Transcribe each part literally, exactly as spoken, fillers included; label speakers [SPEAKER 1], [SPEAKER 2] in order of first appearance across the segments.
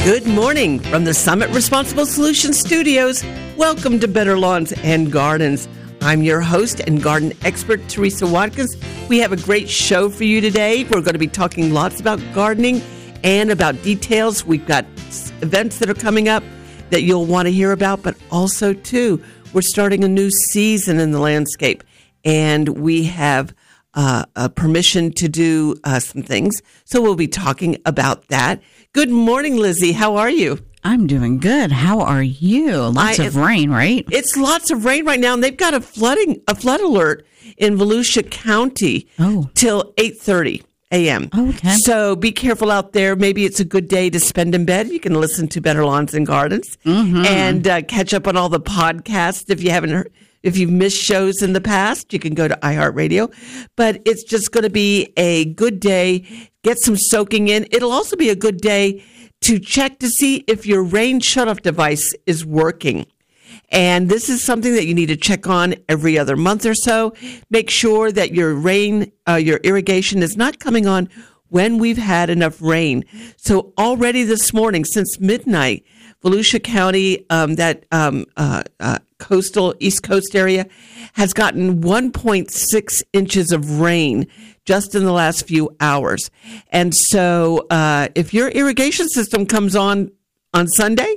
[SPEAKER 1] Good morning from the Summit Responsible Solutions Studios. Welcome to Better Lawns and Gardens. I'm your host and garden expert, Teresa Watkins. We have a great show for you today. We're going to be talking lots about gardening and about details. We've got events that are coming up that you'll want to hear about, but also, too, we're starting a new season in the landscape, and we have uh, a permission to do uh, some things, so we'll be talking about that. Good morning, Lizzie. How are you?
[SPEAKER 2] I'm doing good. How are you? Lots I, of rain, right?
[SPEAKER 1] It's lots of rain right now, and they've got a flooding a flood alert in Volusia County oh. till eight thirty a.m.
[SPEAKER 2] Okay.
[SPEAKER 1] So be careful out there. Maybe it's a good day to spend in bed. You can listen to Better Lawns and Gardens
[SPEAKER 2] mm-hmm.
[SPEAKER 1] and uh, catch up on all the podcasts. If you haven't heard, if you've missed shows in the past, you can go to iHeartRadio. But it's just going to be a good day. Get some soaking in. It'll also be a good day to check to see if your rain shutoff device is working. And this is something that you need to check on every other month or so. Make sure that your rain, uh, your irrigation is not coming on when we've had enough rain. So already this morning, since midnight, Volusia County, um, that um, uh, uh, coastal East Coast area, has gotten one point six inches of rain just in the last few hours. And so uh, if your irrigation system comes on on Sunday,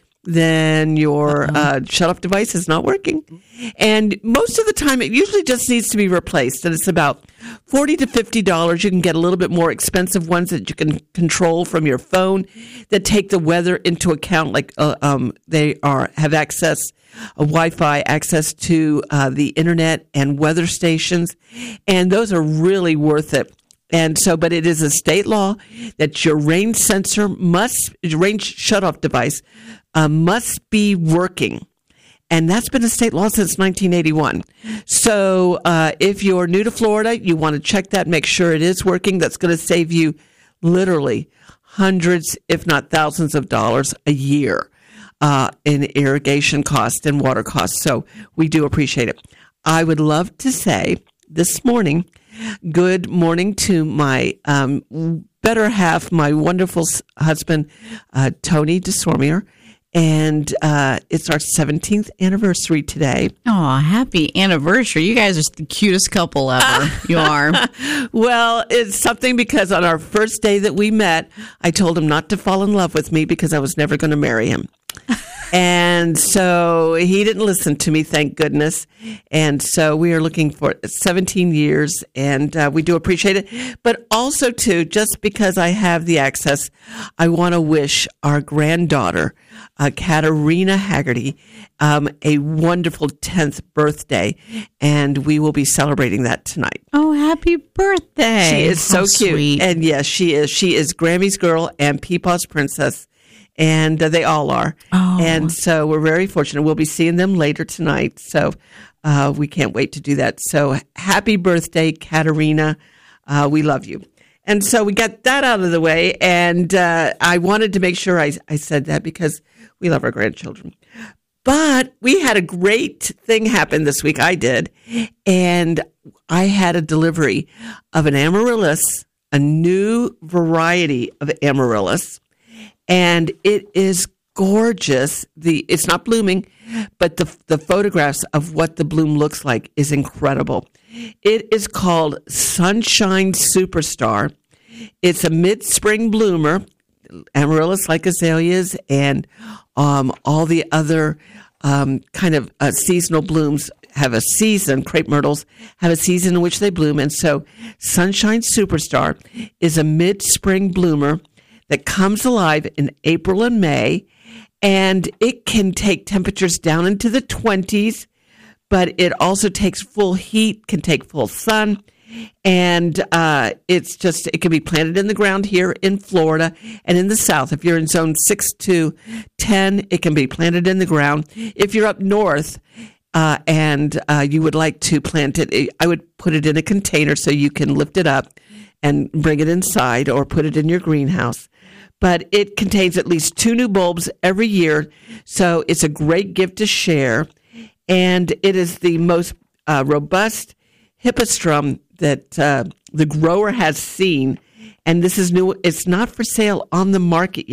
[SPEAKER 1] then your uh, shut-off device is not working. And most of the time, it usually just needs to be replaced. And it's about forty to fifty dollars. You can get a little bit more expensive ones that you can control from your phone that take the weather into account, like uh, um, they are have access, a Wi-Fi access to uh, the internet and weather stations. And those are really worth it. And so, but it is a state law that your rain sensor must, rain shutoff device uh, must be working. And that's been a state law since nineteen eighty-one. So uh, if you're new to Florida, you want to check that, make sure it is working. That's going to save you literally hundreds, if not thousands of dollars a year uh, in irrigation costs and water costs. So we do appreciate it. I would love to say this morning, good morning to my um, better half, my wonderful husband, uh, Tony DeSormier. And uh, it's our seventeenth anniversary today.
[SPEAKER 2] Oh, happy anniversary. You guys are the cutest couple ever. You are.
[SPEAKER 1] Well, it's something because on our first day that we met, I told him not to fall in love with me because I was never going to marry him. And so he didn't listen to me, thank goodness. And so we are looking for seventeen years, and uh, we do appreciate it. But also, too, just because I have the access, I want to wish our granddaughter, uh, Katarina Haggerty, um, a wonderful tenth birthday, and we will be celebrating that tonight.
[SPEAKER 2] Oh, happy birthday.
[SPEAKER 1] She is so
[SPEAKER 2] How
[SPEAKER 1] cute.
[SPEAKER 2] Sweet.
[SPEAKER 1] And yes, she is. She is Grammy's girl and Peepaw's princess. And uh, they all are.
[SPEAKER 2] Oh.
[SPEAKER 1] And so we're very fortunate. We'll be seeing them later tonight. So uh, we can't wait to do that. So happy birthday, Katarina. Uh, we love you. And so we got that out of the way. And uh, I wanted to make sure I, I said that because we love our grandchildren. But we had a great thing happen this week. I did. And I had a delivery of an amaryllis, a new variety of amaryllis. And it is gorgeous. The it's not blooming, but the the photographs of what the bloom looks like is incredible. It is called Sunshine Superstar. It's a mid-spring bloomer, amaryllis like azaleas and um, all the other um, kind of uh, seasonal blooms have a season. Crepe myrtles have a season in which they bloom. And so Sunshine Superstar is a mid-spring bloomer that comes alive in April and May, and it can take temperatures down into the twenties, but it also takes full heat, can take full sun, and uh, it's just, it can be planted in the ground here in Florida and in the South. If you're in zone six to ten, it can be planted in the ground. If you're up north uh, and uh, you would like to plant it, I would put it in a container so you can lift it up and bring it inside or put it in your greenhouse. But it contains at least two new bulbs every year, so it's a great gift to share. And it is the most uh, robust hippostrum that uh, the grower has seen. And this is new. It's not for sale on the market yet.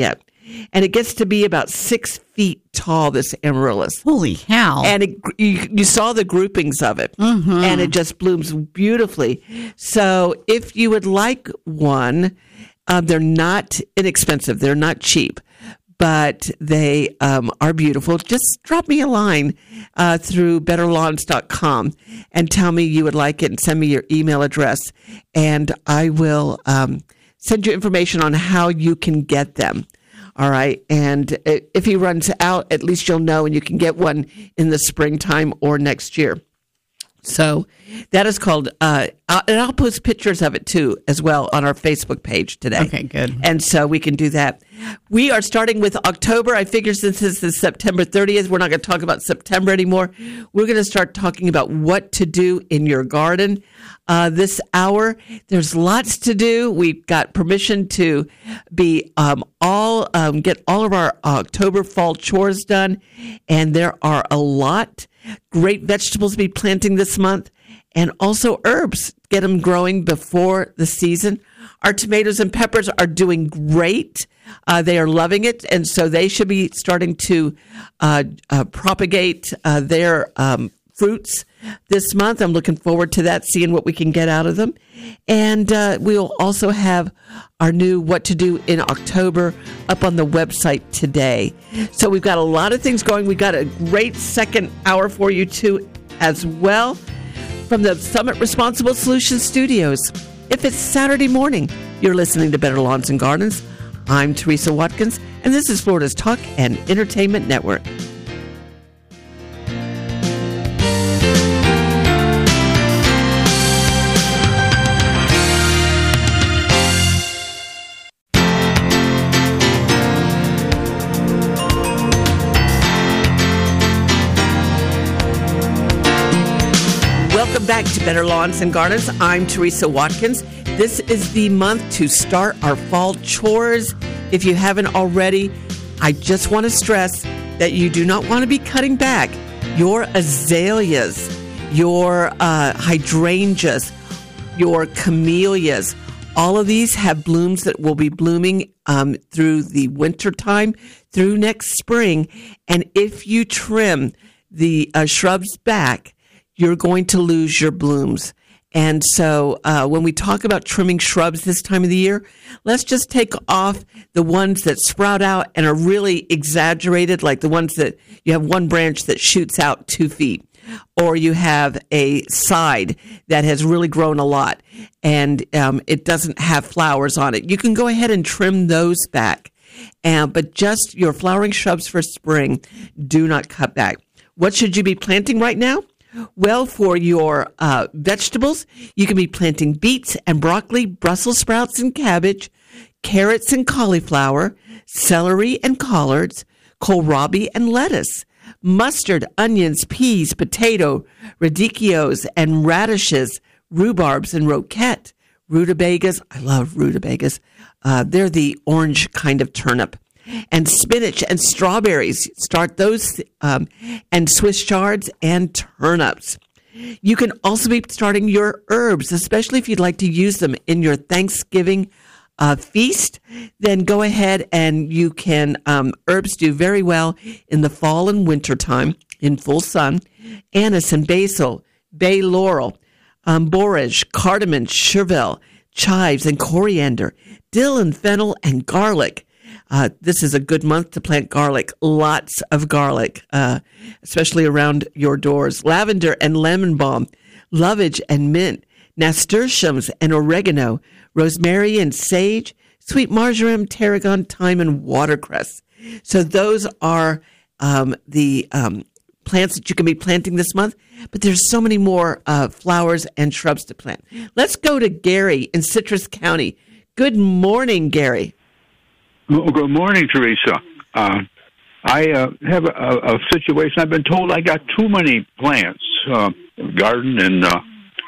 [SPEAKER 1] and it gets to be about six feet tall, this amaryllis.
[SPEAKER 2] Holy cow.
[SPEAKER 1] And it, you, you saw the groupings of it, mm-hmm. and it just blooms beautifully. So if you would like one, uh, they're not inexpensive. They're not cheap, but they um, are beautiful. Just drop me a line uh, through better lawns dot com and tell me you would like it and send me your email address, and I will um, send you information on how you can get them. All right. And if he runs out, at least you'll know, and you can get one in the springtime or next year. So that is called, uh, and I'll post pictures of it too, as well, on our Facebook page today.
[SPEAKER 2] Okay, good.
[SPEAKER 1] And so we can do that. We are starting with October. I figure since this is September thirtieth, we're not going to talk about September anymore. We're going to start talking about what to do in your garden uh, this hour. There's lots to do. We've got permission to be um, all um, get all of our October fall chores done, and there are a lot. Great vegetables to be planting this month, and also herbs. Get them growing before the season. Our tomatoes and peppers are doing great. Uh, they are loving it, and so they should be starting to uh, uh, propagate uh, their um, fruits this month. I'm looking forward to that, seeing what we can get out of them. And uh, we'll also have our new What to Do in October up on the website today. So we've got a lot of things going. We've got a great second hour for you, too, as well, from the Summit Responsible Solutions Studios. If it's Saturday morning, you're listening to Better Lawns and Gardens. I'm Teresa Watkins, and this is Florida's Talk and Entertainment Network. Welcome back to Better Lawns and Gardens. I'm Teresa Watkins. This is the month to start our fall chores. If you haven't already, I just want to stress that you do not want to be cutting back your azaleas, your uh, hydrangeas, your camellias. All of these have blooms that will be blooming um, through the winter time, through next spring. And if you trim the uh, shrubs back, you're going to lose your blooms. And so uh, when we talk about trimming shrubs this time of the year, let's just take off the ones that sprout out and are really exaggerated, like the ones that you have one branch that shoots out two feet, or you have a side that has really grown a lot and um, it doesn't have flowers on it. You can go ahead and trim those back, uh, but just your flowering shrubs for spring, do not cut back. What should you be planting right now? Well, for your uh, vegetables, you can be planting beets and broccoli, Brussels sprouts and cabbage, carrots and cauliflower, celery and collards, kohlrabi and lettuce, mustard, onions, peas, potato, radicchios and radishes, rhubarbs and roquette, rutabagas. I love rutabagas. Uh, they're the orange kind of turnip. And spinach and strawberries, start those, um, and Swiss chards and turnips. You can also be starting your herbs, especially if you'd like to use them in your Thanksgiving uh, feast. Then go ahead and you can, um, herbs do very well in the fall and winter time in full sun. Anise and basil, bay laurel, um, borage, cardamom, chervil, chives and coriander, dill and fennel and garlic. Uh, this is a good month to plant garlic, lots of garlic, uh, especially around your doors. Lavender and lemon balm, lovage and mint, nasturtiums and oregano, rosemary and sage, sweet marjoram, tarragon, thyme, and watercress. So those are um, the um, plants that you can be planting this month, but there's so many more uh, flowers and shrubs to plant. Let's go to Gary in Citrus County. Good morning, Gary.
[SPEAKER 3] Well, good morning, Teresa. Uh, I uh, have a, a situation. I've been told I got too many plants, uh, garden and uh,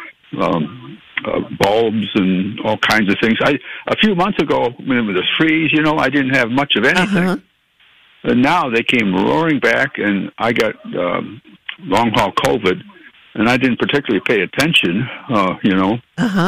[SPEAKER 3] um, uh, bulbs and all kinds of things. I a few months ago, when it was a freeze, you know, I didn't have much of anything. Uh-huh. And now they came roaring back, and I got um, long haul COVID, and I didn't particularly pay attention, uh, you know.
[SPEAKER 1] Uh huh.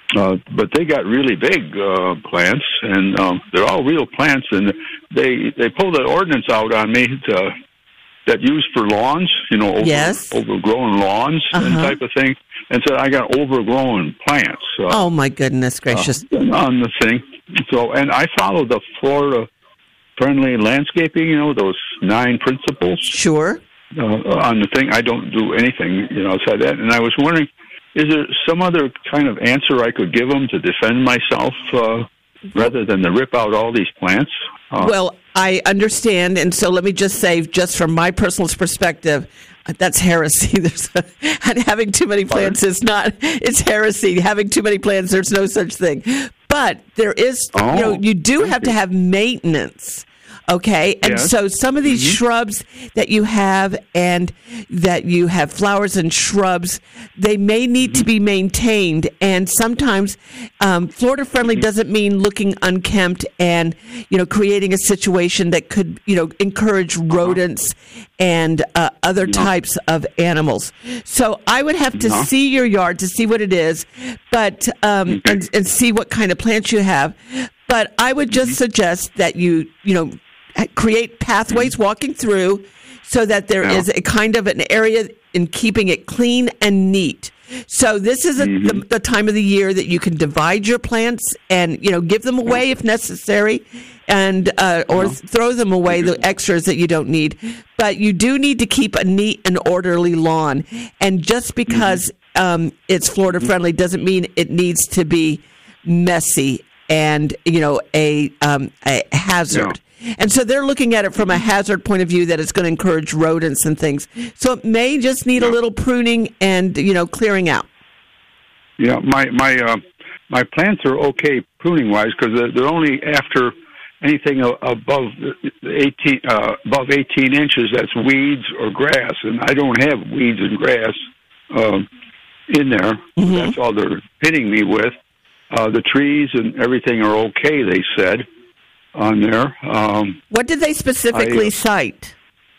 [SPEAKER 3] uh, but they got really big uh, plants, and um, they're all real plants. And they they pulled an ordinance out on me to, that used for lawns, you know, over,
[SPEAKER 1] yes.
[SPEAKER 3] overgrown lawns
[SPEAKER 1] uh-huh.
[SPEAKER 3] and type of thing, and said I got overgrown plants. Uh,
[SPEAKER 1] oh my goodness gracious!
[SPEAKER 3] Uh, on the thing. So, and I follow the Florida Friendly Landscaping, you know, those nine principles.
[SPEAKER 1] Sure.
[SPEAKER 3] Uh, on the thing, I don't do anything, you know, outside that. And I was wondering, is there some other kind of answer I could give them to defend myself uh, rather than to rip out all these plants? Uh,
[SPEAKER 1] well, I understand, and so let me just say, just from my personal perspective, that's heresy. There's a, and having too many plants is not. It's heresy. Having too many plants, there's no such thing. But there is,
[SPEAKER 3] oh,
[SPEAKER 1] you know, you do have to have maintenance. Okay, and
[SPEAKER 3] yes.
[SPEAKER 1] so some of these mm-hmm. shrubs that you have and that you have flowers and shrubs, they may need mm-hmm. to be maintained. And sometimes um, Florida friendly mm-hmm. doesn't mean looking unkempt and, you know, creating a situation that could, you know, encourage rodents uh-huh. and uh, other uh-huh. types of animals. So I would have to uh-huh. see your yard to see what it is, but um, okay. and, and see what kind of plants you have. But I would just mm-hmm. suggest that you, you know, create pathways walking through so that there yeah. is a kind of an area in keeping it clean and neat. So this is a, mm-hmm. the, the time of the year that you can divide your plants and, you know, give them away if necessary, and uh, or uh-huh. throw them away, the extras that you don't need. But you do need to keep a neat and orderly lawn. And just because mm-hmm. um, it's Florida friendly doesn't mean it needs to be messy and, you know, a, um, a hazard. Yeah. And so they're looking at it from a hazard point of view that it's going to encourage rodents and things. So it may just need yeah. a little pruning and, you know, clearing out.
[SPEAKER 3] Yeah, my my uh, my plants are okay pruning wise because they're, they're only after anything above eighteen uh, above eighteen inches. That's weeds or grass, and I don't have weeds and grass uh, in there. Mm-hmm. That's all they're hitting me with. Uh, the trees and everything are okay, they said. On there. Um,
[SPEAKER 1] what did they specifically
[SPEAKER 3] I,
[SPEAKER 1] cite?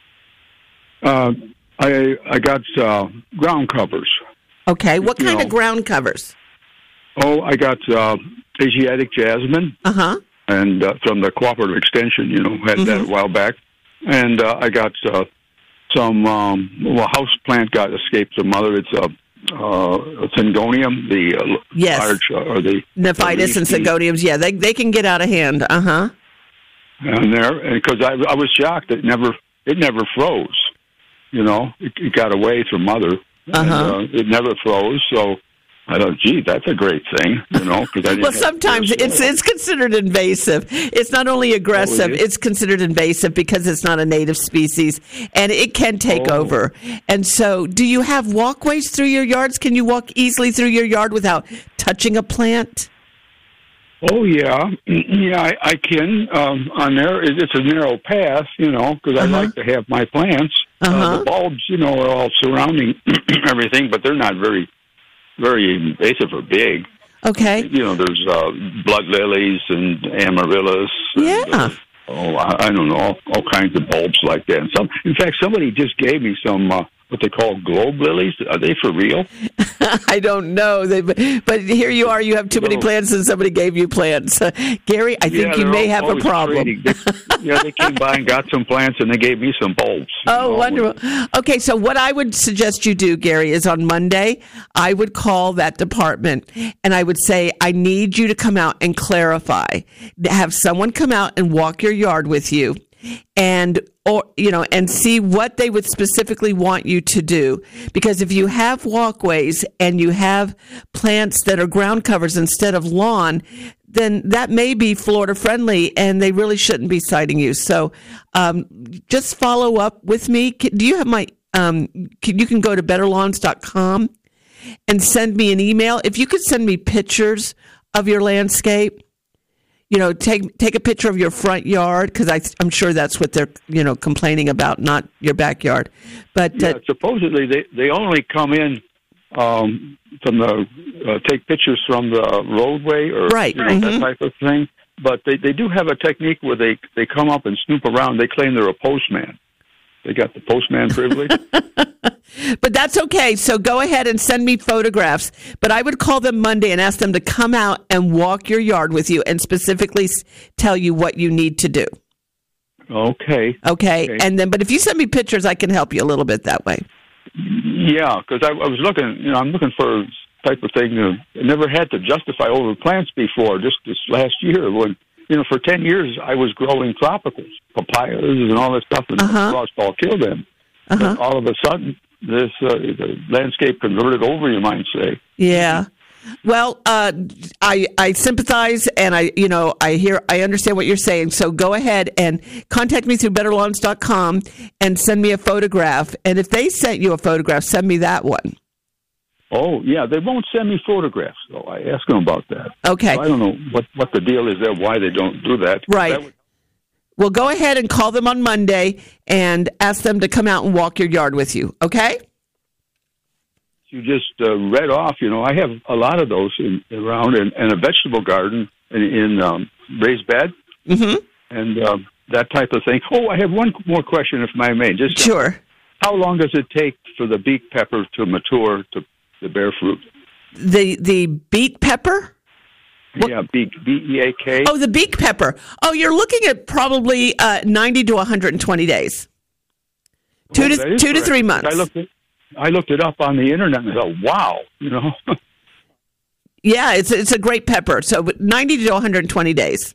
[SPEAKER 3] Uh, I I got uh, ground covers.
[SPEAKER 1] Okay, what kind
[SPEAKER 3] you know.
[SPEAKER 1] of ground covers?
[SPEAKER 3] Oh, I got uh, Asiatic jasmine.
[SPEAKER 1] Uh-huh.
[SPEAKER 3] And uh, from the Cooperative Extension, you know, had mm-hmm. that a while back. And uh, I got uh, some, um, well, house plant got escaped some other. It's a uh, Syngonium, the uh,
[SPEAKER 1] yes.
[SPEAKER 3] large, uh, or the...
[SPEAKER 1] Nephitis and Syngoniums, yeah, they they can get out of hand. Uh-huh.
[SPEAKER 3] And there, because I, I was shocked. It never, it never froze. You know, it, it got away from mother.
[SPEAKER 1] Uh-huh. And,
[SPEAKER 3] uh, it never froze. So I thought, gee, that's a great thing. You know, because I didn't
[SPEAKER 1] well, sometimes it's it's considered invasive. It's not only aggressive; oh, it it's considered invasive because it's not a native species, and it can take oh. over. And so, do you have walkways through your yards? Can you walk easily through your yard without touching a plant?
[SPEAKER 3] Oh, yeah. Yeah, I, I can. Um, on there, it's a narrow path, you know, because uh-huh. I like to have my plants.
[SPEAKER 1] Uh-huh.
[SPEAKER 3] Uh, the bulbs, you know, are all surrounding everything, but they're not very, very invasive or big.
[SPEAKER 1] Okay.
[SPEAKER 3] You know, there's uh, blood lilies and amaryllis. And,
[SPEAKER 1] yeah.
[SPEAKER 3] Uh, oh, I, I don't know, all, all kinds of bulbs like that. And some, in fact, somebody just gave me some... Uh, what they call globe lilies. Are they for real?
[SPEAKER 1] I don't know. They, but here you are. You have too many plants and somebody gave you plants. Uh, Gary, I think
[SPEAKER 3] yeah,
[SPEAKER 1] you may
[SPEAKER 3] all,
[SPEAKER 1] have a problem.
[SPEAKER 3] They, yeah, they came by and got some plants and they gave me some bulbs.
[SPEAKER 1] Oh, know, wonderful. Okay, so what I would suggest you do, Gary, is on Monday, I would call that department and I would say, I need you to come out and clarify. Have someone come out and walk your yard with you. And, or, you know, and see what they would specifically want you to do. Because if you have walkways and you have plants that are ground covers instead of lawn, then that may be Florida friendly and they really shouldn't be citing you. So, um, just follow up with me. Do you have my, um, can, you can go to better lawns dot com and send me an email. If you could send me pictures of your landscape. You know, take take a picture of your front yard because I'm sure that's what they're, you know, complaining about, not your backyard. But
[SPEAKER 3] yeah,
[SPEAKER 1] uh,
[SPEAKER 3] supposedly they, they only come in um, from the uh, take pictures from the roadway or
[SPEAKER 1] right.
[SPEAKER 3] you know,
[SPEAKER 1] mm-hmm.
[SPEAKER 3] that type of thing. But they, they do have a technique where they, they come up and snoop around. They claim they're a postman. They got the postman privilege.
[SPEAKER 1] But that's okay. So go ahead and send me photographs. But I would call them Monday and ask them to come out and walk your yard with you and specifically s- tell you what you need to do.
[SPEAKER 3] Okay.
[SPEAKER 1] Okay.
[SPEAKER 3] Okay.
[SPEAKER 1] And then, but if you send me pictures, I can help you a little bit that way.
[SPEAKER 3] Yeah, because I, I was looking, you know, I'm looking for type of thing. Uh, I never had to justify over plants before, just this last year when, you know, for ten years I was growing tropicals, papayas and all that stuff, and
[SPEAKER 1] Uh-huh.
[SPEAKER 3] the frost ball killed them.
[SPEAKER 1] Uh-huh.
[SPEAKER 3] But all of a sudden, this uh, the landscape converted over, you might say.
[SPEAKER 1] Yeah. Well, uh, I I sympathize, and I you know I hear I understand what you're saying. So go ahead and contact me through better lawns dot com and send me a photograph. And if they sent you a photograph, send me that one.
[SPEAKER 3] Oh, yeah, they won't send me photographs, though. I asked them about that.
[SPEAKER 1] Okay.
[SPEAKER 3] So I don't know what, what the deal is there, why they don't do that.
[SPEAKER 1] Right.
[SPEAKER 3] That would-
[SPEAKER 1] Well, go ahead and call them on Monday and ask them to come out and walk your yard with you. Okay.
[SPEAKER 3] you just uh, read off, you know, I have a lot of those in, around, and, and a vegetable garden in, in um, raised bed,
[SPEAKER 1] Mm-hmm.
[SPEAKER 3] and uh, that type of thing. Oh, I have one more question, if I may. Just
[SPEAKER 1] Sure.
[SPEAKER 3] how long does it take for the beak pepper to mature to, to bear fruit?
[SPEAKER 1] The the beak pepper. What?
[SPEAKER 3] Yeah, beak, B E A K.
[SPEAKER 1] Oh, the beak pepper. Oh, you're looking at probably uh, ninety to one hundred twenty days. Two
[SPEAKER 3] Oh,
[SPEAKER 1] to
[SPEAKER 3] that is
[SPEAKER 1] two to
[SPEAKER 3] correct.
[SPEAKER 1] three months.
[SPEAKER 3] I looked it, I looked it up on the internet and I thought, wow, you know.
[SPEAKER 1] Yeah, it's it's a great pepper. So ninety to one hundred twenty days.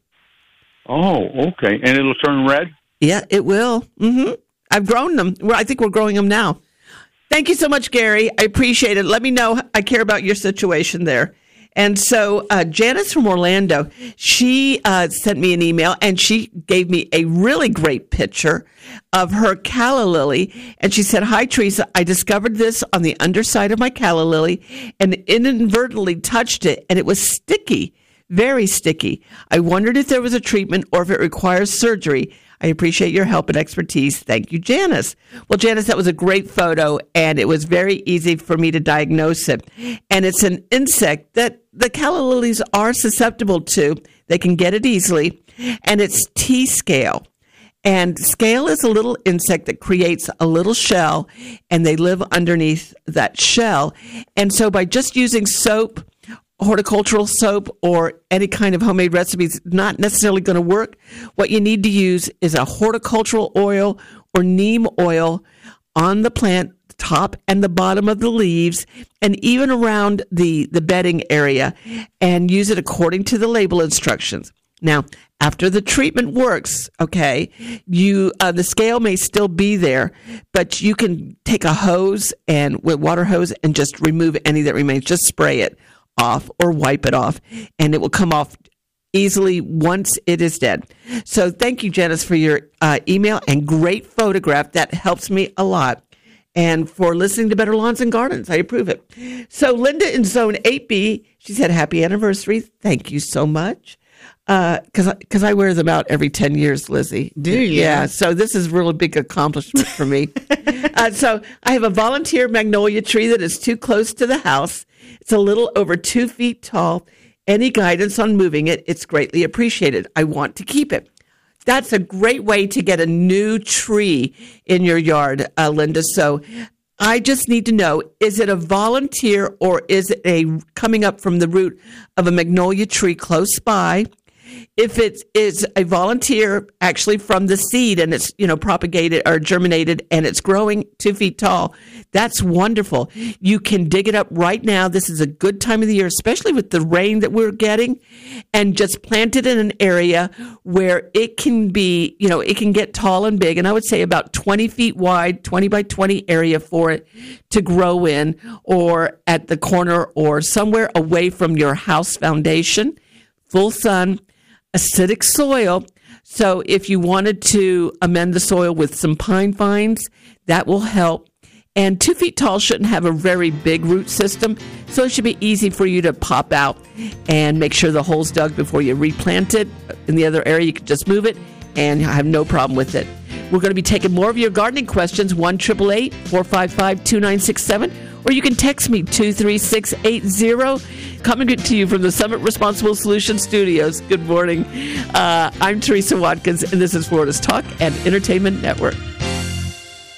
[SPEAKER 3] Oh, okay. And it'll turn red?
[SPEAKER 1] Yeah, it will. Mm-hmm. I've grown them. Well, I think we're growing them now. Thank you so much, Gary. I appreciate it. Let me know. I care about your situation there. And so uh, Janice from Orlando, she uh, sent me an email, and she gave me a really great picture of her calla lily. And she said, "Hi, Teresa. I discovered this on the underside of my calla lily and inadvertently touched it, and it was sticky, very sticky. I wondered if there was a treatment or if it requires surgery. I appreciate your help and expertise. Thank you, Janice." Well, Janice, that was a great photo, and it was very easy for me to diagnose it. And it's an insect that the calla lilies are susceptible to. They can get it easily, and it's tea scale. And scale is a little insect that creates a little shell, and they live underneath that shell. And so by just using soap, horticultural soap, or any kind of homemade recipes, not necessarily going to work. What you need to use is a horticultural oil or neem oil on the plant, top and the bottom of the leaves, and even around the, the bedding area, and use it according to the label instructions. Now, after the treatment works, okay, you uh, the scale may still be there, but you can take a hose and with water hose and just remove any that remains. Just spray it off or wipe it off, and it will come off easily once it is dead. So thank you, Janice, for your uh, email and great photograph. That helps me a lot. And for listening to Better Lawns and Gardens, I approve it. So Linda in Zone eight B, she said, "Happy anniversary." Thank you so much. Because uh, because I wear them out every ten years, Lizzie.
[SPEAKER 2] Do you?
[SPEAKER 1] Yeah, so this is really a big accomplishment for me. uh, so I have a volunteer magnolia tree that is too close to the house. It's a little over two feet tall. Any guidance on moving it, it's greatly appreciated. I want to keep it. That's a great way to get a new tree in your yard, uh, Linda. So I just need to know, is it a volunteer or is it a coming up from the root of a magnolia tree close by? If it is a volunteer actually from the seed and it's, you know, propagated or germinated and it's growing two feet tall, that's wonderful. You can dig it up right now. This is a good time of the year, especially with the rain that we're getting, and just plant it in an area where it can be, you know, it can get tall and big. And I would say about twenty feet wide, twenty by twenty area for it to grow in, or at the corner or somewhere away from your house foundation, full sun, acidic soil. So if you wanted to amend the soil with some pine vines, that will help. And two feet tall shouldn't have a very big root system, so it should be easy for you to pop out and make sure the hole's dug before you replant it. In the other area, you can just move it and have no problem with it. We're going to be taking more of your gardening questions, one eight eight eight, four five five, two nine six seven, or you can text me two three six eight zero. Coming to you from the Summit Responsible Solutions Studios. Good morning. Uh, I'm Teresa Watkins, and this is Florida's Talk and Entertainment Network.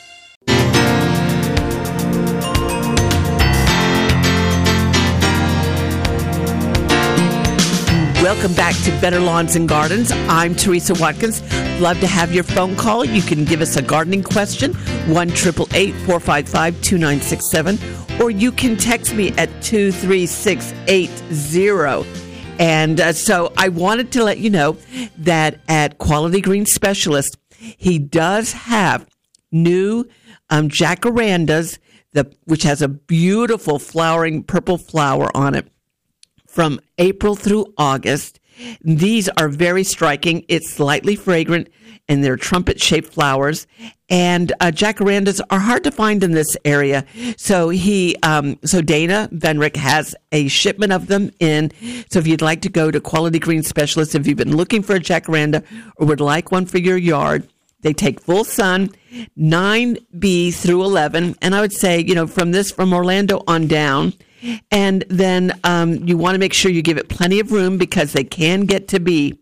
[SPEAKER 1] Welcome back to Better Lawns and Gardens. I'm Teresa Watkins. Love to have your phone call. You can give us a gardening question, one eight eight eight, four five five, two nine six seven, or you can text me at two three six eight zero. And uh, so I wanted to let you know that at Quality Green Specialist, he does have new um, jacarandas, the, which has a beautiful flowering purple flower on it, from April through August. These are very striking. It's slightly fragrant, and they're trumpet-shaped flowers. And uh, jacarandas are hard to find in this area. So he, um, so Dana Venrick has a shipment of them in. So if you'd like to go to Quality Green Specialist, if you've been looking for a jacaranda or would like one for your yard, they take full sun, nine B through eleven. And I would say, you know, from this, from Orlando on down. And then um, you want to make sure you give it plenty of room because they can get to be,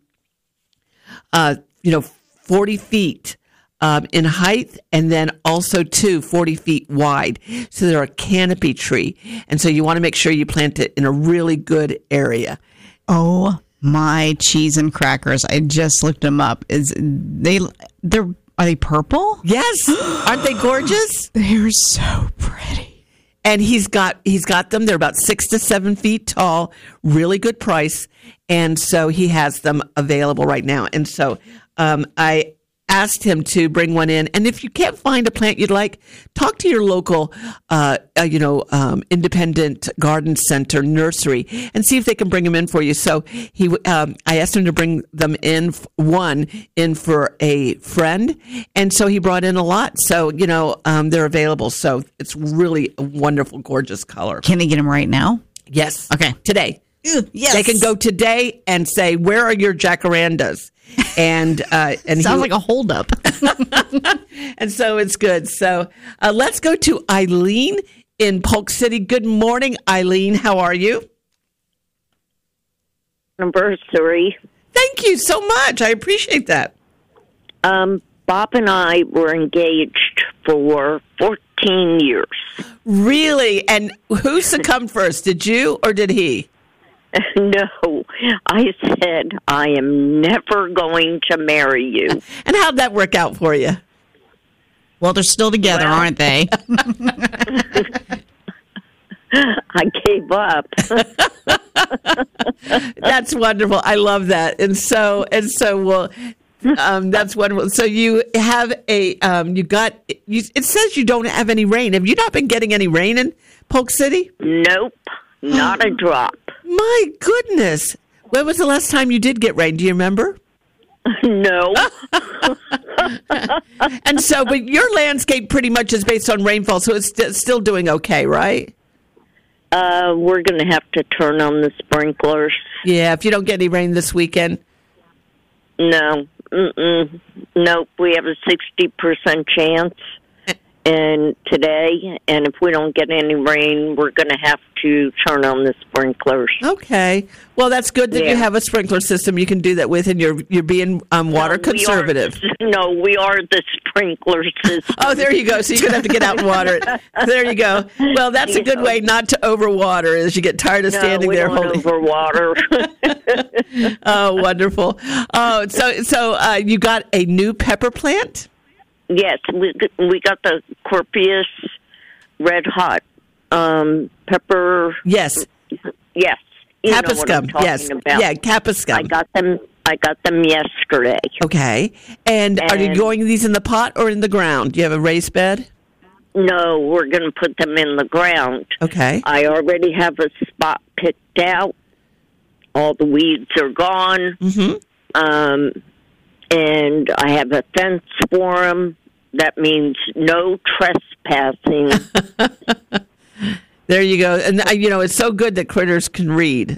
[SPEAKER 1] uh, you know, forty feet um, in height, and then also, too, forty feet wide. So they're a canopy tree. And so you want to make sure you plant it in a really good area.
[SPEAKER 2] Oh, my cheese and crackers. I just looked them up. Is they, they're, are they purple?
[SPEAKER 1] Yes. Aren't they gorgeous?
[SPEAKER 2] They're so pretty.
[SPEAKER 1] And he's got he's got them. They're about six to seven feet tall, really good price. And so he has them available right now. And so um, I asked him to bring one in. And if you can't find a plant you'd like, talk to your local, uh, uh, you know, um, independent garden center nursery and see if they can bring them in for you. So he, um, I asked him to bring them in, one in for a friend, and so he brought in a lot. So you know, um, they're available. So it's really a wonderful, gorgeous color.
[SPEAKER 2] Can I get them right now?
[SPEAKER 1] Yes.
[SPEAKER 2] Okay.
[SPEAKER 1] Today.
[SPEAKER 2] Ew, yes.
[SPEAKER 1] They can go today and say, "Where are your jacarandas?" And uh, and
[SPEAKER 2] sounds
[SPEAKER 1] he,
[SPEAKER 2] like a holdup.
[SPEAKER 1] and so it's good. So uh, let's go to Eileen in Polk City. Good morning, Eileen. How are you?
[SPEAKER 4] Anniversary.
[SPEAKER 1] Thank you so much. I appreciate that.
[SPEAKER 4] Um, Bob and I were engaged for fourteen years.
[SPEAKER 1] Really? And who succumbed first? Did you or did he?
[SPEAKER 4] No, I said, I am never going to marry you.
[SPEAKER 1] And how'd that work out for you?
[SPEAKER 2] Well, they're still together,
[SPEAKER 4] Well,
[SPEAKER 2] aren't they?
[SPEAKER 4] I gave up.
[SPEAKER 1] That's wonderful. I love that. And so, and so, well, um, that's wonderful. So you have a, um, you got, you, it says you don't have any rain. Have you not been getting any rain in Polk City?
[SPEAKER 4] Nope, not a drop.
[SPEAKER 1] My goodness. When was the last time you did get rain? Do you remember?
[SPEAKER 4] No.
[SPEAKER 1] And so, but your landscape pretty much is based on rainfall, so it's st- still doing okay, right?
[SPEAKER 4] Uh, we're going to have to turn on the sprinklers.
[SPEAKER 1] Yeah, if you don't get any rain this weekend.
[SPEAKER 4] No. Mm-mm. Nope, we have a sixty percent chance. And today, and if we don't get any rain, we're going to have to turn on the sprinklers.
[SPEAKER 1] Okay. Well, that's good that
[SPEAKER 4] Yeah.
[SPEAKER 1] you have a sprinkler system you can do that with, and you're you're being um, water
[SPEAKER 4] No, we
[SPEAKER 1] conservative.
[SPEAKER 4] Are, no, we are the sprinkler system.
[SPEAKER 1] Oh, there you go. So you're going to have to get out and water it. There you go. Well, that's a good way not to overwater as you get tired of
[SPEAKER 4] No,
[SPEAKER 1] standing
[SPEAKER 4] we
[SPEAKER 1] there
[SPEAKER 4] don't
[SPEAKER 1] holding.
[SPEAKER 4] overwater.
[SPEAKER 1] Oh, wonderful. Oh, so so uh, you got a new pepper plant?
[SPEAKER 4] Yes, we we got the Corpius Red Hot um, pepper.
[SPEAKER 1] Yes.
[SPEAKER 4] Yes, you know what I'm
[SPEAKER 1] Capsicum.
[SPEAKER 4] talking
[SPEAKER 1] Yes.
[SPEAKER 4] about.
[SPEAKER 1] Yeah, capsicum.
[SPEAKER 4] I got them. I got them yesterday.
[SPEAKER 1] Okay. And, are you
[SPEAKER 4] And-
[SPEAKER 1] growing these in the pot or in the ground? Do you have a raised bed?
[SPEAKER 4] No, we're going to put them in the ground.
[SPEAKER 1] Okay.
[SPEAKER 4] I already have a spot picked out. All the weeds are gone.
[SPEAKER 1] Mm-hmm.
[SPEAKER 4] Um, and I have a fence for them. That means no trespassing.
[SPEAKER 1] There you go. And, uh, you know, it's so good that critters can read.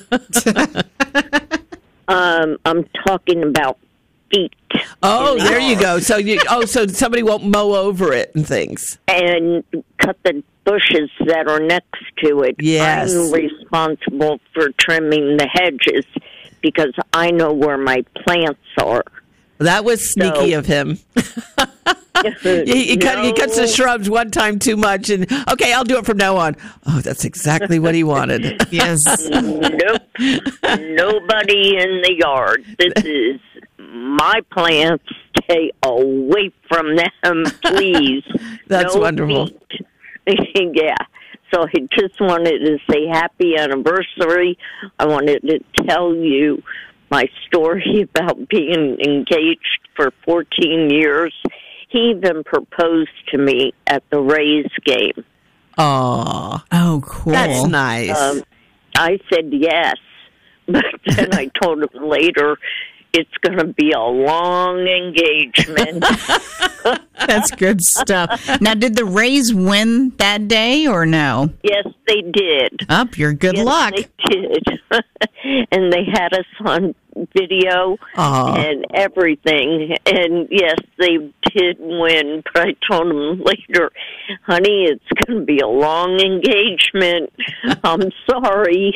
[SPEAKER 4] um, I'm talking about feet.
[SPEAKER 1] Oh, there you go. So you oh, so somebody won't mow over it and things.
[SPEAKER 4] And cut the bushes that are next to it.
[SPEAKER 1] Yes.
[SPEAKER 4] I'm responsible for trimming the hedges because I know where my plants are.
[SPEAKER 1] That was sneaky
[SPEAKER 4] So-
[SPEAKER 1] of him. he, he, cut, he
[SPEAKER 4] No.
[SPEAKER 1] cuts the shrubs one time too much, and okay, I'll do it from now on. Oh, that's exactly what he wanted.
[SPEAKER 2] Yes.
[SPEAKER 4] Nope. Nobody in the yard. This is my plants. Stay away from them, please.
[SPEAKER 1] That's
[SPEAKER 4] No
[SPEAKER 1] wonderful.
[SPEAKER 4] feet. Yeah. So I just wanted to say happy anniversary. I wanted to tell you my story about being engaged for fourteen years. He even proposed to me at the Rays game.
[SPEAKER 1] Oh,
[SPEAKER 2] Oh, cool.
[SPEAKER 1] that's nice.
[SPEAKER 4] Um, I said yes, but then I told him later it's going to be a long engagement.
[SPEAKER 2] That's good stuff. Now, did the Rays win that day or no?
[SPEAKER 4] Yes, they did.
[SPEAKER 2] Up, you're good
[SPEAKER 4] Yes,
[SPEAKER 2] luck.
[SPEAKER 4] they did. And they had us on video
[SPEAKER 1] Aw.
[SPEAKER 4] and everything. And yes, they did win, but I told them later, honey, it's going to be a long engagement. I'm sorry.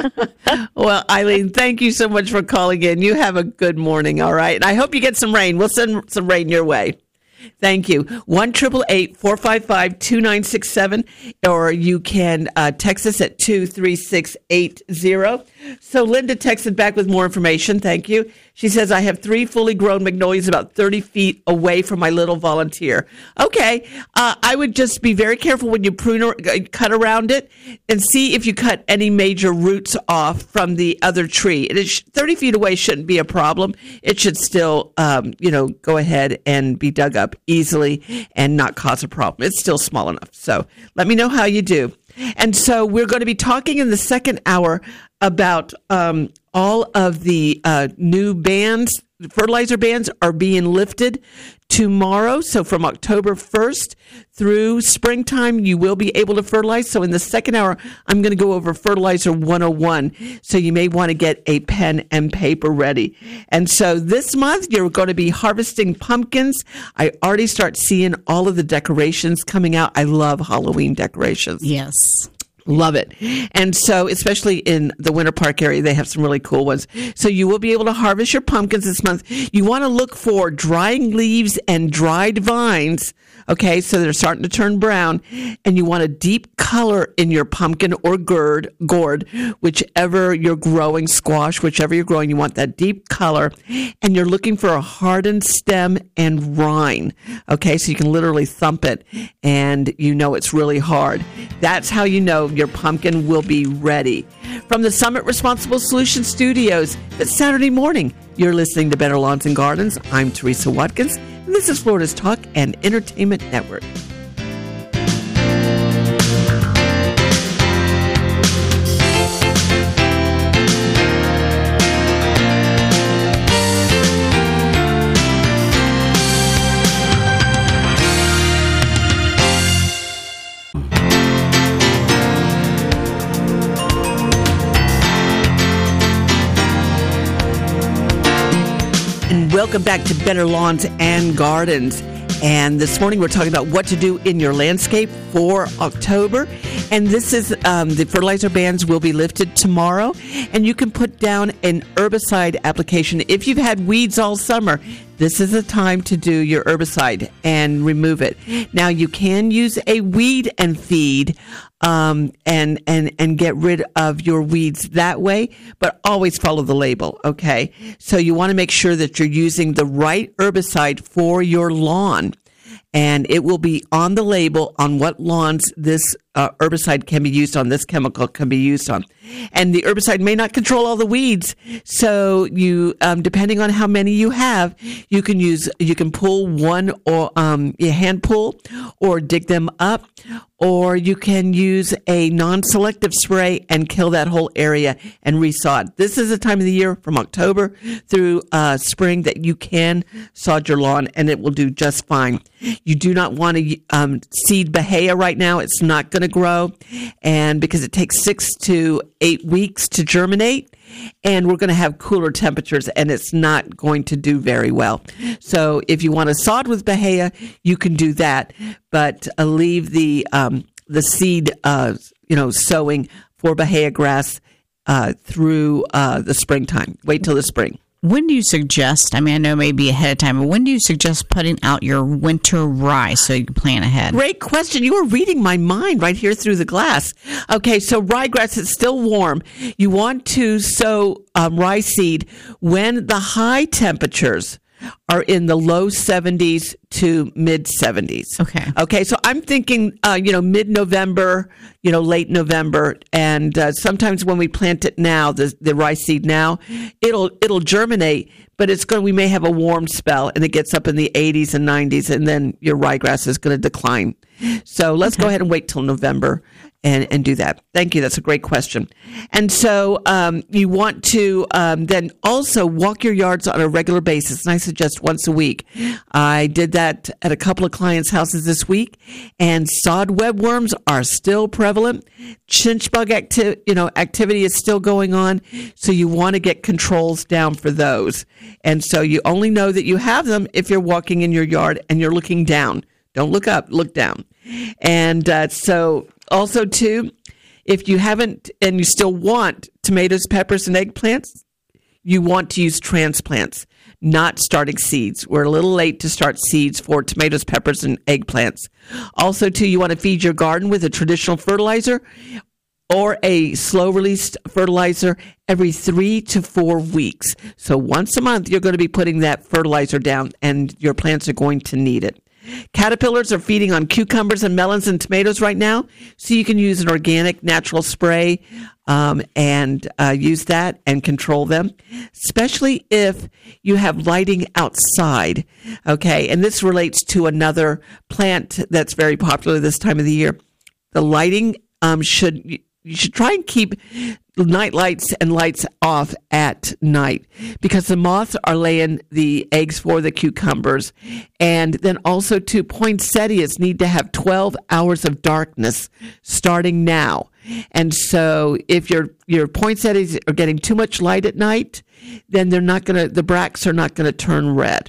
[SPEAKER 1] Well, Eileen, thank you so much for calling in. You have a good morning, all right? And I hope you get some rain. We'll send some rain your way. Thank you. one eight eight eight, four five five, two nine six seven, or you can uh, text us at two three six eight zero. So Linda texted back with more information. Thank you. She says, I have three fully grown magnolias about thirty feet away from my little volunteer. Okay. Uh, I would just be very careful when you prune or uh, cut around it and see if you cut any major roots off from the other tree. It is thirty feet away shouldn't be a problem. It should still, um, you know, go ahead and be dug up easily and not cause a problem. It's still small enough. So let me know how you do. And so we're going to be talking in the second hour about um, all of the uh, new bans. Fertilizer bans are being lifted tomorrow. So from October first through springtime, you will be able to fertilize. So in the second hour, I'm going to go over Fertilizer one oh one. So you may want to get a pen and paper ready. And so this month, you're going to be harvesting pumpkins. I already start seeing all of the decorations coming out. I love Halloween decorations.
[SPEAKER 2] Yes.
[SPEAKER 1] Love it. And so, especially in the Winter Park area, they have some really cool ones. So you will be able to harvest your pumpkins this month. You want to look for drying leaves and dried vines. Okay, so they're starting to turn brown, and you want a deep color in your pumpkin or gourd, gourd, whichever you're growing, squash, whichever you're growing, you want that deep color, and you're looking for a hardened stem and rind. Okay, so you can literally thump it, and you know it's really hard. That's how you know your pumpkin will be ready. From the Summit Responsible Solutions Studios, it's Saturday morning. You're listening to Better Lawns and Gardens. I'm Teresa Watkins, and this is Florida's Talk and Entertainment Network. And welcome back to Better Lawns and Gardens. And this morning we're talking about what to do in your landscape for October. And this is um, the fertilizer bans will be lifted tomorrow. And you can put down an herbicide application. If you've had weeds all summer, this is the time to do your herbicide and remove it. Now, you can use a weed and feed um, and, and, and get rid of your weeds that way, but always follow the label, okay? So you want to make sure that you're using the right herbicide for your lawn. And it will be on the label on what lawns this uh, herbicide can be used on, this chemical can be used on. And the herbicide may not control all the weeds. So you, um, depending on how many you have, you can use, you can pull one or um, a hand pull or dig them up, or you can use a non-selective spray and kill that whole area and resod. This is the time of the year from October through uh, spring that you can sod your lawn, and it will do just fine. You do not want to um, seed Bahia right now. It's not going to grow, and because it takes six to eight weeks to germinate, and we're going to have cooler temperatures, and it's not going to do very well. So if you want to sod with Bahia, you can do that, but uh, leave the um, the seed, uh, you know, sowing for Bahia grass uh, through uh, the springtime. Wait till the spring.
[SPEAKER 2] when do you suggest, I mean, I know maybe ahead of time, but when do you suggest putting out your winter rye so you can plan ahead?
[SPEAKER 1] Great question. You were reading my mind right here through the glass. Okay, so ryegrass is still warm. You want to sow um, rye seed when the high temperatures are in the low seventies to mid seventies.
[SPEAKER 2] Okay.
[SPEAKER 1] Okay. So I'm thinking, uh, you know, mid-November, you know, late November, and uh, sometimes when we plant it now, the the rye seed now, it'll it'll germinate, but it's going. We may have a warm spell, and it gets up in the eighties and nineties, and then your ryegrass is going to decline. So let's okay. go ahead and wait till November and, and do that. Thank you. That's a great question. And so um, you want to um, then also walk your yards on a regular basis. And I suggest once a week. I did that at a couple of clients' houses this week, and sod webworms are still prevalent. Chinch bug acti- you know, activity is still going on. So you want to get controls down for those. And so you only know that you have them if you're walking in your yard and you're looking down. Don't look up, look down. And uh, so also, too, if you haven't and you still want tomatoes, peppers, and eggplants, you want to use transplants, not starting seeds. We're a little late to start seeds for tomatoes, peppers, and eggplants. Also, too, you want to feed your garden with a traditional fertilizer or a slow-release fertilizer every three to four weeks. So once a month, you're going to be putting that fertilizer down, and your plants are going to need it. Caterpillars are feeding on cucumbers and melons and tomatoes right now, so you can use an organic natural spray um, and uh, use that and control them, especially if you have lighting outside. Okay, and this relates to another plant that's very popular this time of the year. The lighting um, should you should try and keep night lights and lights off at night because the moths are laying the eggs for the cucumbers. And then also too, poinsettias need to have twelve hours of darkness starting now. And so if your your poinsettias are getting too much light at night, then they're not going to, the bracts are not going to turn red.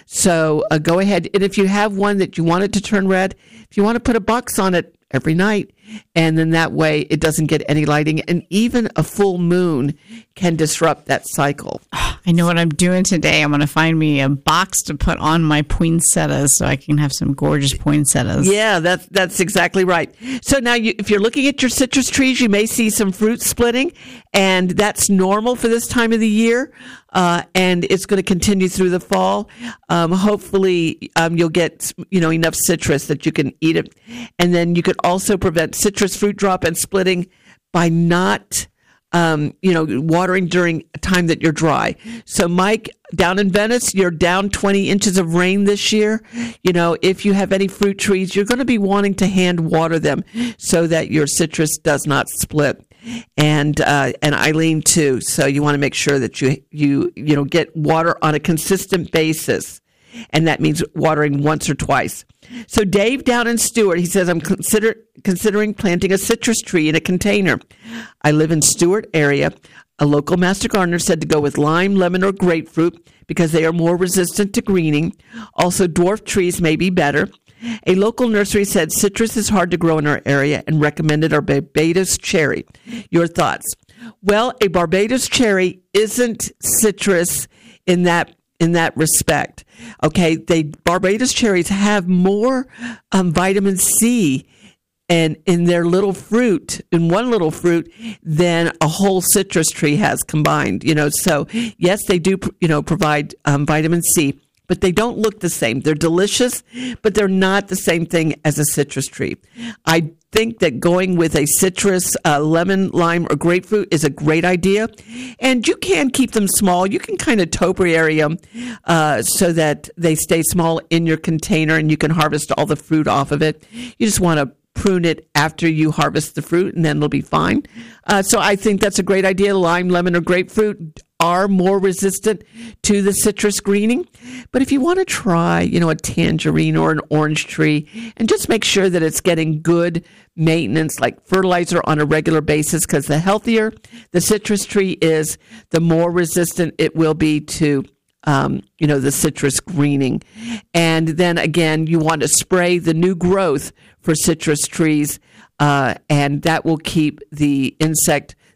[SPEAKER 1] So uh, go ahead. And if you have one that you want it to turn red, if you want to put a box on it every night, and then that way it doesn't get any lighting. And even a full moon can disrupt that cycle.
[SPEAKER 2] I know what I'm doing today. I'm going to find me a box to put on my poinsettias so I can have some gorgeous poinsettias.
[SPEAKER 1] Yeah, that's that's exactly right. So now you, if you're looking at your citrus trees, you may see some fruit splitting, and that's normal for this time of the year. Uh, and it's going to continue through the fall. Um, hopefully, um, you'll get you know enough citrus that you can eat it, and then you could also prevent citrus fruit drop and splitting by not, um, you know, watering during a time that you're dry. So, Mike, down in Venice, you're down twenty inches of rain this year. You know, if you have any fruit trees, you're going to be wanting to hand water them so that your citrus does not split. And uh, and Eileen too. So you want to make sure that you you you know get water on a consistent basis, and that means watering once or twice. So Dave down in Stewart, he says, I'm consider considering planting a citrus tree in a container. I live in Stewart area. A local master gardener said to go with lime, lemon, or grapefruit because they are more resistant to greening. Also, dwarf trees may be better. A local nursery said citrus is hard to grow in our area and recommended our Barbados cherry. Your thoughts? Well, a Barbados cherry isn't citrus in that in that respect. Okay, they Barbados cherries have more um, vitamin C and in their little fruit, in one little fruit, than a whole citrus tree has combined. You know, so yes, they do. You know, provide um, vitamin C. But they don't look the same. They're delicious, but they're not the same thing as a citrus tree. I think that going with a citrus, uh, lemon, lime, or grapefruit is a great idea. And you can keep them small. You can kind of topiary them uh, so that they stay small in your container and you can harvest all the fruit off of it. You just want to prune it after you harvest the fruit, and then it'll be fine. Uh, so I think that's a great idea. Lime, lemon, or grapefruit are more resistant to the citrus greening. But if you want to try, you know, a tangerine or an orange tree, and just make sure that it's getting good maintenance, like fertilizer on a regular basis, because the healthier the citrus tree is, the more resistant it will be to Um, you know, the citrus greening. And then again, you want to spray the new growth for citrus trees, uh, and that will keep the insect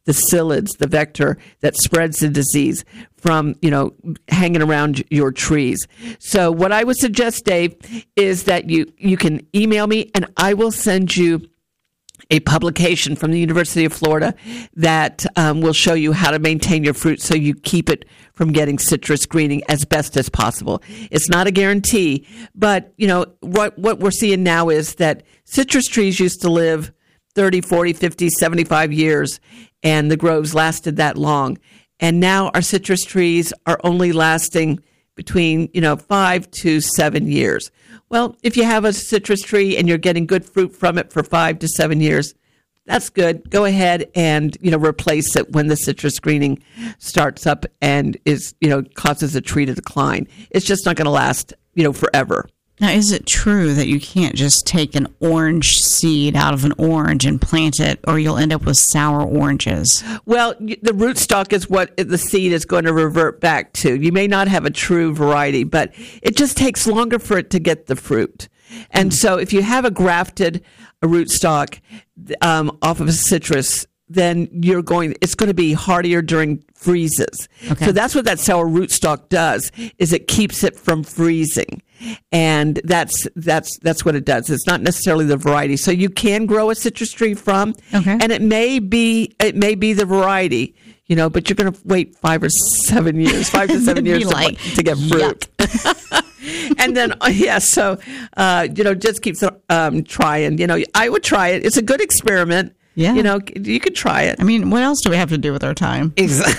[SPEAKER 1] the psyllids, the vector that spreads the disease from, you know, hanging around your trees. So what I would suggest, Dave, is that you, you can email me and I will send you a publication from the University of Florida that um, will show you how to maintain your fruit so you keep it from getting citrus greening as best as possible. It's not a guarantee, but, you know, what, what we're seeing now is that citrus trees used to live thirty, forty, fifty, seventy-five years, and the groves lasted that long. And now our citrus trees are only lasting between, you know, five to seven years. Well, if you have a citrus tree and you're getting good fruit from it for five to seven years, that's good. Go ahead and, you know, replace it when the citrus greening starts up and is, you know, causes the tree to decline. It's just not going to last, you know, forever.
[SPEAKER 2] Now, is it true that you can't just take an orange seed out of an orange and plant it, or you'll end up with sour oranges?
[SPEAKER 1] Well, the rootstock is what the seed is going to revert back to. You may not have a true variety, but it just takes longer for it to get the fruit. And mm. so if you have a grafted a rootstock um, off of a citrus, then you're going, it's going to be hardier during freezes. Okay. So that's what that sour rootstock does, is it keeps it from freezing. And that's, that's, that's what it does. It's not necessarily the variety. So you can grow a citrus tree from, okay. and it may be, it may be the variety, you know, but you're going to wait five or seven years, five to seven years to, like, to get fruit. And then, yeah, so, uh, you know, just keep um, trying, you know, I would try it. It's a good experiment. Yeah. You know, you could try it.
[SPEAKER 2] I mean, what else do we have to do with our time?
[SPEAKER 1] Exactly.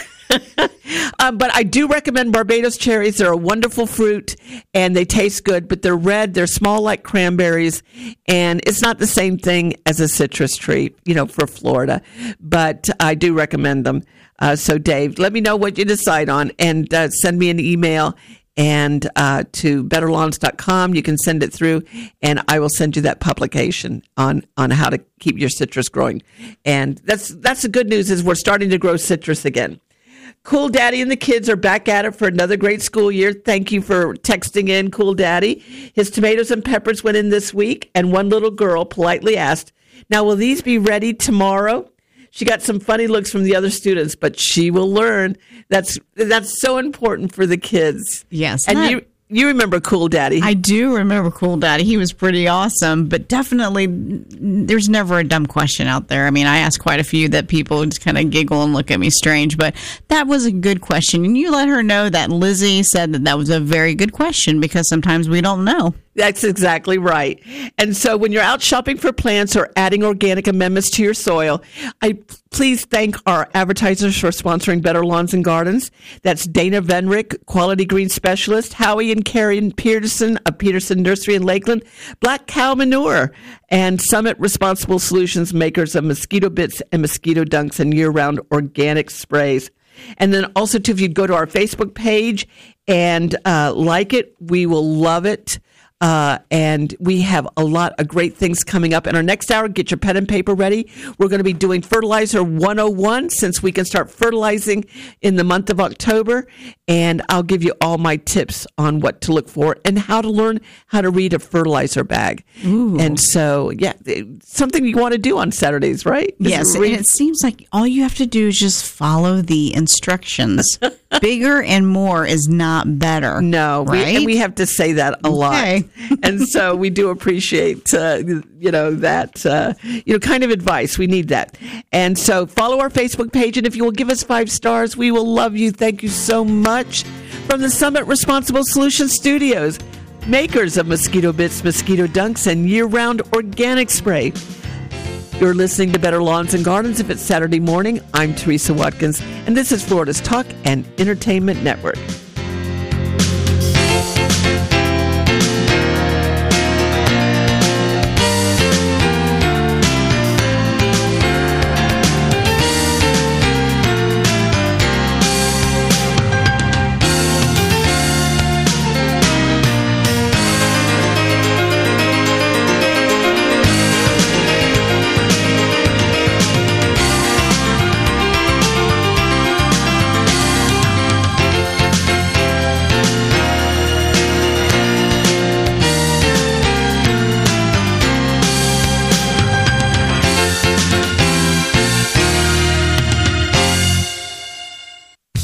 [SPEAKER 1] um, but I do recommend Barbados cherries. They're a wonderful fruit, and they taste good, but they're red. They're small like cranberries, and it's not the same thing as a citrus tree, you know, for Florida. But I do recommend them. Uh, so, Dave, let me know what you decide on, and uh, send me an email. And uh, to better lawns dot com, you can send it through, and I will send you that publication on, on how to keep your citrus growing. And that's that's the good news, is we're starting to grow citrus again. Cool Daddy and the kids are back at it for another great school year. Thank you for texting in, Cool Daddy. His tomatoes and peppers went in this week, and one little girl politely asked, "Now, will these be ready tomorrow?" She got some funny looks from the other students, but she will learn. That's that's so important for the kids.
[SPEAKER 2] Yes.
[SPEAKER 1] And that, you you remember Cool Daddy.
[SPEAKER 2] I do remember Cool Daddy. He was pretty awesome, but definitely there's never a dumb question out there. I mean, I asked quite a few that people just kind of giggle and look at me strange, but that was a good question. And you let her know that Lizzie said that that was a very good question, because sometimes we don't know.
[SPEAKER 1] That's exactly right. And so when you're out shopping for plants or adding organic amendments to your soil, I please thank our advertisers for sponsoring Better Lawns and Gardens. That's Dana Venrick, Quality Green Specialist, Howie and Karen Peterson of Peterson Nursery in Lakeland, Black Cow Manure, and Summit Responsible Solutions, makers of mosquito bits and mosquito dunks and year-round organic sprays. And then also, too, if you go to our Facebook page and uh, like it, we will love it. Uh, and we have a lot of great things coming up. In our next hour, get your pen and paper ready. We're going to be doing Fertilizer one oh one, since we can start fertilizing in the month of October. And I'll give you all my tips on what to look for and how to learn how to read a fertilizer bag. Ooh. And so, yeah, something you want to do on Saturdays, right? Just
[SPEAKER 2] yes,
[SPEAKER 1] read.
[SPEAKER 2] And it seems like all you have to do is just follow the instructions. Bigger and more is not better.
[SPEAKER 1] No,
[SPEAKER 2] right?
[SPEAKER 1] we, and we have to say that a lot. Okay. And so we do appreciate, uh, you know, that, uh, you know, kind of advice. We need that. And so follow our Facebook page. And if you will give us five stars, we will love you. Thank you so much. From the Summit Responsible Solutions Studios, makers of mosquito bits, mosquito dunks, and year-round organic spray. You're listening to Better Lawns and Gardens. If it's Saturday morning, I'm Teresa Watkins, and this is Florida's Talk and Entertainment Network.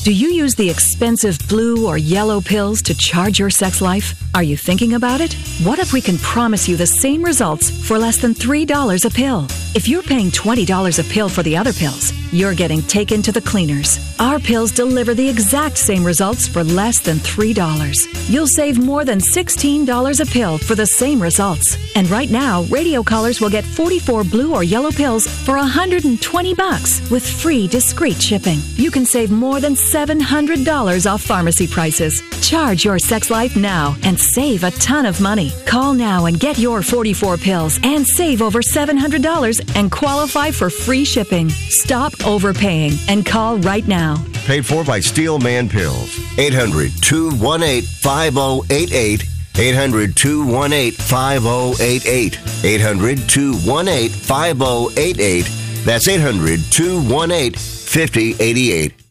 [SPEAKER 5] Do you use the expensive blue or yellow pills to charge your sex life? Are you thinking about it? What if we can promise you the same results for less than three dollars a pill? If you're paying twenty dollars a pill for the other pills, you're getting taken to the cleaners. Our pills deliver the exact same results for less than three dollars. You'll save more than sixteen dollars a pill for the same results. And right now, radio callers will get forty-four blue or yellow pills for one hundred twenty bucks with free discreet shipping. You can save more than seven hundred dollars off pharmacy prices. Charge your sex life now and save a ton of money. Call now and get your forty-four pills and save over seven hundred dollars and qualify for free shipping. Stop overpaying and call right now.
[SPEAKER 6] Paid for by Steel Man Pills. eight hundred, two one eight, five oh eight eight. eight hundred, two one eight, five oh eight eight. eight hundred, two one eight, five oh eight eight. That's eight hundred, two one eight, five oh eight eight.